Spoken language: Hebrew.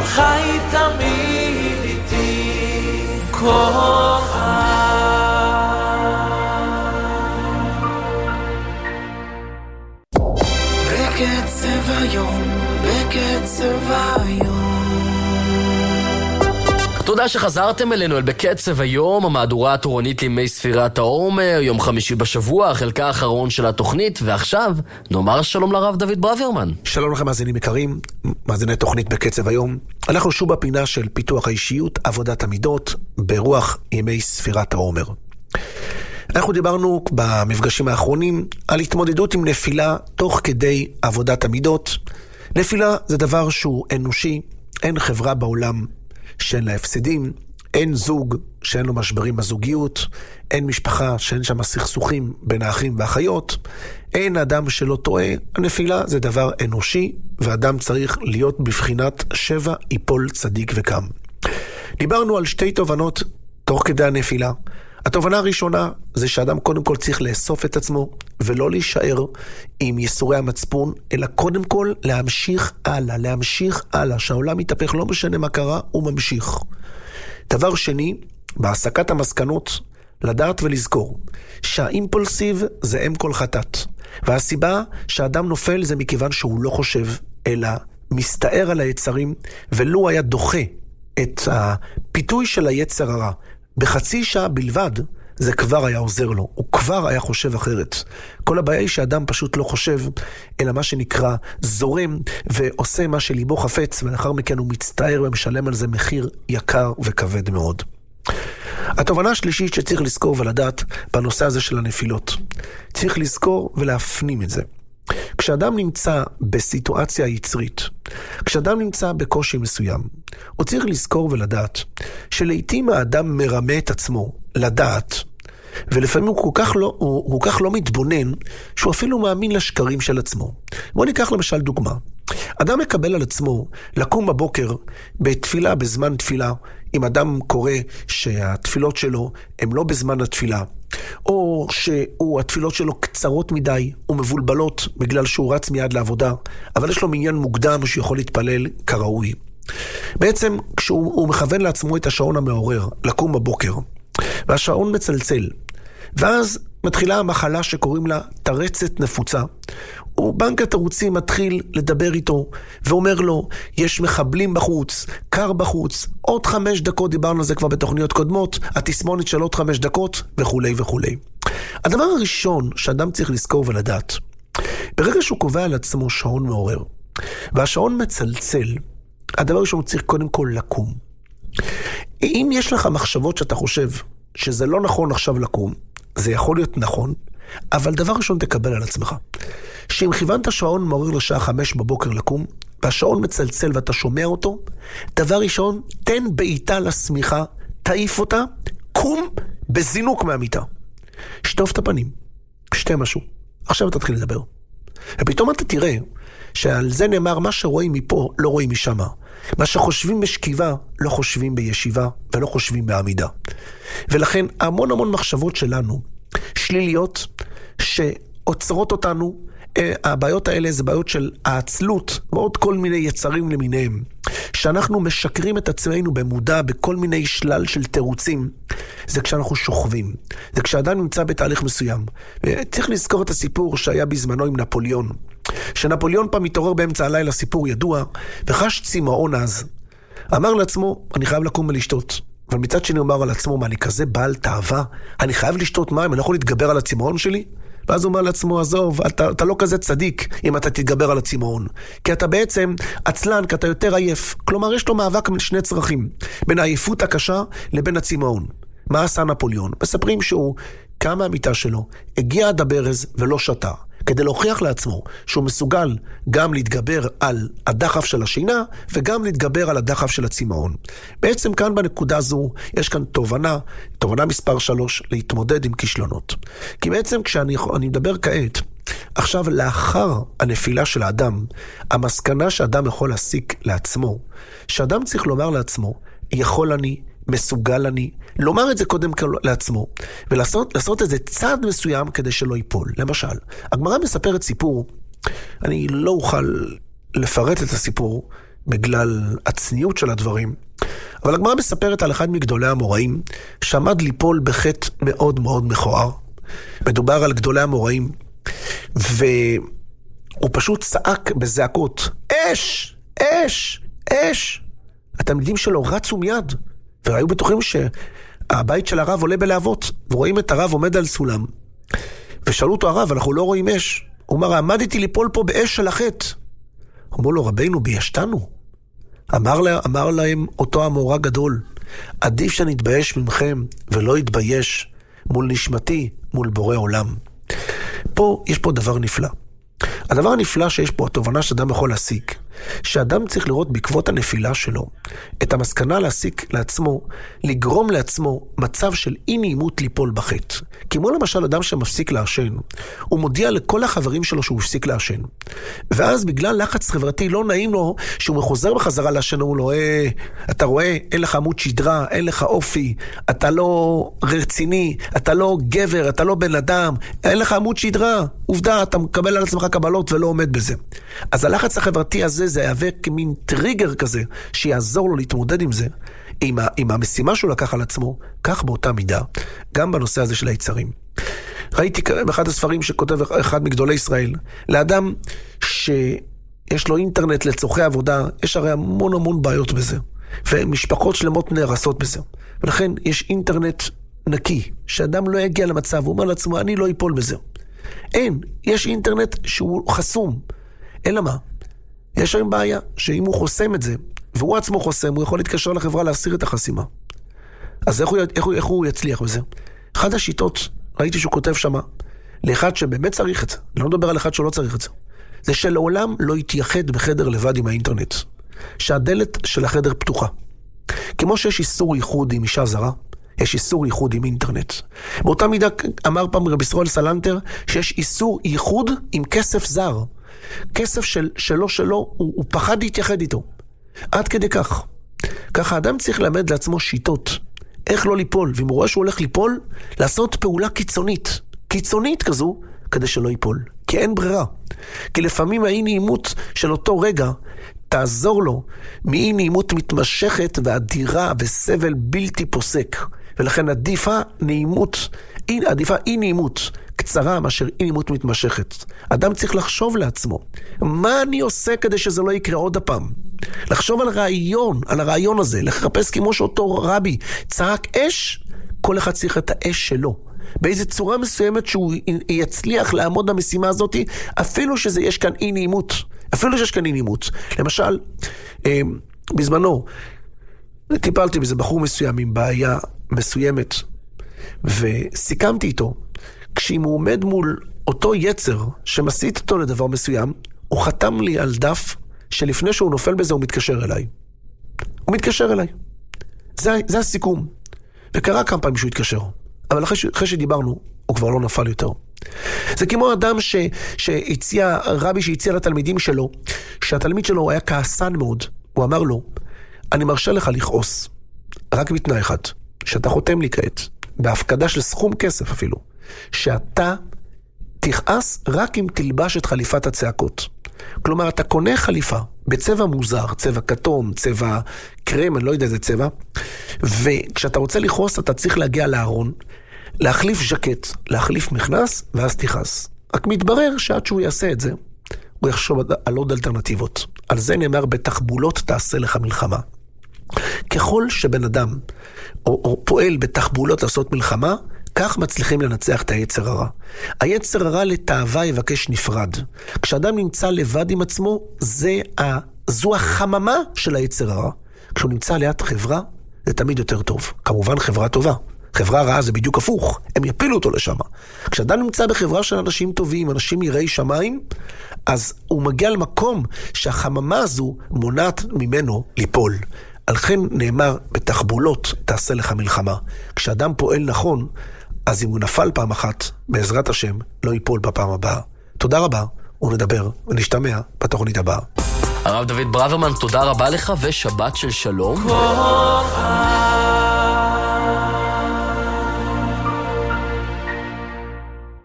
חי תמיד איתי כוכב. בקצב היום, בקצב היום. תודה שחזרתם אלינו אל בקצב היום, המהדורה התורנית לימי ספירת העומר, יום חמישי בשבוע, חלקה האחרון של התוכנית, ועכשיו נאמר שלום לרב דוד ברוורמן. שלום לכם מאזינים יקרים, מאזיני תוכנית בקצב היום. אנחנו שוב בפינה של פיתוח האישיות, עבודת המידות, ברוח ימי ספירת העומר. אנחנו דיברנו במפגשים האחרונים על התמודדות עם נפילה תוך כדי עבודת המידות. נפילה זה דבר שהוא אנושי, אין חברה בעולם שאין לה הפסדים, אין זוג שאין לו משברים בזוגיות, אין משפחה שאין שם סכסוכים בין האחים והאחיות, אין אדם שלא טועה. הנפילה זה דבר אנושי, ואדם צריך להיות בבחינת שבע יפול צדיק וקם. דיברנו על שתי תובנות תוך כדי הנפילה. התובנה הראשונה זה שאדם קודם כל צריך לאסוף את עצמו ולא להישאר עם יסורי המצפון, אלא קודם כל להמשיך הלאה, שהעולם מתהפך, לא משנה מה קרה, הוא ממשיך. דבר שני, בהסקת המסקנות, לדעת ולזכור שהאימפולסיב זה אם כל חטאת, והסיבה שהאדם נופל זה מכיוון שהוא לא חושב, אלא מסתער על היצרים, ולו היה דוחה את הפיתוי של היצר הרע בחצי שעה בלבד, זה כבר היה עוזר לו, הוא כבר היה חושב אחרת. כל הבעיה היא שאדם פשוט לא חושב, אלא מה שנקרא זורם, ועושה מה שליבו חפץ, ולאחר מכן הוא מצטער ומשלם על זה מחיר יקר וכבד מאוד. התובנה השלישית שצריך לזכור ולדעת בנושא הזה של הנפילות, צריך לזכור ולהפנים את זה. כשאדם נמצא בסיטואציה יצרית, כשאדם נמצא בקושי מסוים, הוא צריך לזכור ולדעת שלעיתים האדם מרמה את עצמו לדעת, ולפעמים הוא כל כך לא מתבונן שהוא אפילו מאמין לשקרים של עצמו. בוא ניקח למשל דוגמה. אדם מקבל על עצמו לקום בבוקר בתפילה, בזמן תפילה, אם אדם קורא שהתפילות שלו הם לא בזמן התפילה, או שהתפילות שלו קצרות מדי ומבולבלות בגלל שהוא רץ מיד לעבודה, אבל יש לו מניין מוקדם שיכול להתפלל כראוי. בעצם כשהוא מכוון לעצמו את השעון המעורר לקום בבוקר, והשעון מצלצל, ואז מתחילה המחלה שקוראים לה תרצת נפוצה, ובנק התירוצים מתחיל לדבר איתו, ואומר לו, יש מחבלים בחוץ, קר בחוץ, עוד 5 דקות, דיברנו על זה כבר בתוכניות קודמות, התסמונת של עוד 5 דקות, וכו' וכו'. הדבר הראשון שאדם צריך לזכור ולדעת, ברגע שהוא קובע על עצמו שעון מעורר, והשעון מצלצל, הדבר הראשון הוא צריך קודם כל לקום. אם יש לך מחשבות שאתה חושב שזה לא נכון עכשיו לקום, זה יכול להיות נכון, אבל דבר ראשון תקבל על עצמך. שאם כיוונת שעון מעורר לשעה 5 בבוקר לקום, והשעון מצלצל ואתה שומע אותו, דבר ראשון, תן בעיטה לסמיכה, תעיף אותה, קום בזינוק מהמיטה. שטוף את הפנים, שתה משהו. עכשיו תתחיל לדבר. ופתאום אתה תראה שעל זה נאמר, מה שרואים מפה לא רואים משם. מה שחושבים בשכיבה לא חושבים בישיבה ולא חושבים בעמידה. ולכן המון מחשבות שלנו שליליות שעוצרות אותנו, הבעיות האלה זה בעיות של העצלות ועוד כל מיני יצרים למיניהם, שאנחנו משקרים את עצמנו במודע בכל מיני שלל של תירוצים. זה כשאנחנו שוכבים, זה כשאדם נמצא בתהליך מסוים. וצריך לזכור את הסיפור שהיה בזמנו עם נפוליאון, שנפוליאון פעם מתעורר באמצע הלילה, סיפור ידוע, וחש צמאון אז. אמר לעצמו, אני חייב לקום ולשתות. אבל מצד שני אומר על עצמו, מה, אני כזה בעל תאווה? אני חייב לשתות מים, אני לא יכול להתגבר על הצמאון שלי? ואז הוא אומר לעצמו, עזוב, אתה לא כזה צדיק אם אתה תתגבר על הצמאון. כי אתה בעצם עצלן, כי אתה יותר עייף. כלומר, יש לו מאבק בין שני צרכים, בין העייפות הקשה לבין הצמאון. מה עשה נפוליאון? מספרים שהוא קם מהמיטה שלו, הגיע עד הברז ולא שתה. כדי להוכיח לעצמו שהוא מסוגל גם להתגבר על הדחף של השינה, וגם להתגבר על הדחף של הצמאון. בעצם כאן בנקודה זו, יש כאן תובנה מספר 3, להתמודד עם כישלונות. כי בעצם כשאני מדבר כעת, עכשיו לאחר הנפילה של האדם, המסקנה שאדם יכול להסיק לעצמו, שאדם צריך לומר לעצמו, יכול אני, מסוגל אני, לומר את זה קודם כל לעצמו, ולעשות את זה צעד מסוים כדי שלא ייפול. למשל, הגמרא מספרת סיפור, אני לא אוכל לפרט את הסיפור, בגלל הצניעות של הדברים. אבל הגמרא מספרת על אחד מגדולי המוראים, שעמד ליפול בחטא מאוד מאוד מכוער. מדובר על גדולי המוראים, והוא פשוט צעק בזעקות, אש! אש! אש! התלמידים שלו רצו מיד, והיו בטוחים שהבית של הרב עולה בלהבות, ורואים את הרב עומד על סולם, ושאלו אותו הרב, אנחנו לא רואים אש. הוא אמר, עמדתי ליפול פה באש של החטא. אמרו לו, רבינו, ביישתנו. אמר להם אותו המורה גדול, עדיף שנתבייש ממכם ולא יתבייש מול נשמתי, מול בורא עולם. יש פה דבר נפלא. הדבר הנפלא שיש פה, התובנה שאדם יכול להסיק, שאדם צריך לראות בעקבות הנפילה שלו, את המסקנה להסיק לעצמו, לגרום לעצמו מצב של אי נעימות ליפול בחטא. כמו למשל אדם שמפסיק לעשן, הוא מודיע לכל החברים שלו שהוא הפסיק לעשן. ואז בגלל לחץ חברתי לא נעים לו, שהוא מחוזר בחזרה לעשן, הוא לו, אתה רואה, אין לך עמוד שדרה, אין לך אופי, אתה לא רציני, אתה לא גבר, אתה לא בן אדם, אין לך עמוד שדרה. עובדה, אתה מקבל על עצמך קבלות ולא עומד בזה. אז הלחץ החברתי הזה, זה יהווה כמין טריגר כזה, שיעזור לו להתמודד עם זה, עם המשימה שהוא לקח על עצמו, כך באותה מידה, גם בנושא הזה של היצרים. ראיתי באחד הספרים שכותב אחד מגדולי ישראל, לאדם שיש לו אינטרנט לצורכי עבודה, יש הרי המון בעיות בזה, ומשפחות שלמות נהרסות בזה. ולכן יש אינטרנט נקי, שאדם לא יגיע למצב, הוא אומר לעצמו, אני לא ייפול בזה. אין, יש אינטרנט שהוא חסום. אלא מה? יש היום בעיה, שאם הוא חוסם את זה, והוא עצמו חוסם, הוא יכול להתקשר לחברה להסיר את החסימה. אז איך הוא יצליח בזה? אחד השיטות, ראיתי שהוא כותב שמה, לאחד שבאמת צריך את זה, לא מדבר על אחד שלא צריך את זה, זה שלעולם לא יתייחד בחדר לבד עם האינטרנט. שהדלת של החדר פתוחה. כמו שיש איסור ייחוד עם אישה זרה, יש איסור ייחוד עם אינטרנט. באותה מידה אמר פעם רבי ישראל סלנטר, שיש איסור ייחוד עם כסף זר. כסף שלו, הוא פחד להתייחד איתו. עד כדי כך. ככה האדם צריך למד לעצמו שיטות. איך לא ליפול, ואם הוא רואה שהוא הולך ליפול, לעשות פעולה קיצונית. קיצונית כזו, כדי שלא ייפול. כי אין ברירה. כי לפעמים האי נעימות של אותו רגע, תעזור לו מאי נעימות מתמשכת ואדירה וסבל בלתי פוסק. ולכן עדיפה אי נעימות קצרה מאשר אי נעימות מתמשכת. אדם צריך לחשוב לעצמו, מה אני עושה כדי שזה לא יקרה עוד הפעם? לחשוב על הרעיון הזה, לחפש כמו שאותו רבי צעק אש, כל אחד צריך את האש שלו. באיזו צורה מסוימת שהוא יצליח לעמוד במשימה הזאת, אפילו שיש כאן אי נעימות. למשל, בזמנו, טיפלתי בזה בחור מסוים עם בעיה מסוימת, וסיכמתי איתו, כשאם הוא עומד מול אותו יצר שמסית אותו לדבר מסוים, הוא חתם לי על דף שלפני שהוא נופל בזה הוא מתקשר אליי. זה הסיכום. וקרה כמה פעמים שהוא התקשר. אבל אחרי שדיברנו, הוא כבר לא נפל יותר. זה כמו אדם רבי שהציע לתלמידים שלו, שהתלמיד שלו היה כעסן מאוד. הוא אמר לו, אני מרשה לך לכעוס, רק בתנאי אחד, שאתה חותם לי כעת, בהפקדה של סכום כסף אפילו, שאתה תכעס רק אם תלבש את חליפת הצעקות. כלומר, אתה קונה חליפה בצבע מוזר, צבע כתום, צבע קרם, אני לא יודע איזה צבע, וכשאתה רוצה לכעוס, אתה צריך להגיע לארון, להחליף ז'קט, להחליף מכנס, ואז תכעס. רק מתברר שעד שהוא יעשה את זה, הוא יחשוב על עוד אלטרנטיבות. על זה נאמר, בתחבולות תעשה לך מלחמה. ככל שבן אדם או פועל בתחבולות לעשות מלחמה, כך מצליחים לנצח את היצר הרע. היצר הרע לתאווה יבקש נפרד. כשאדם נמצא לבד עם עצמו, זו החממה של היצר הרע. כשהוא נמצא ליד חברה, זה תמיד יותר טוב. כמובן חברה טובה. חברה רעה זה בדיוק הפוך, הם יפילו אותו לשם. כשאדם נמצא בחברה של אנשים טובים, אנשים יראי שמיים, אז הוא מגיע למקום שהחממה הזו מונעת ממנו ליפול. על כן נאמר, בתחבולות תעשה לך מלחמה. כשאדם פועל נכון, אז אם הוא נפל פעם אחת, בעזרת השם, לא ייפול בפעם הבאה. תודה רבה, ונדבר ונשתמע בתוכנית הבאה. הרב דוד ברוורמן, תודה רבה לך ושבת של שלום.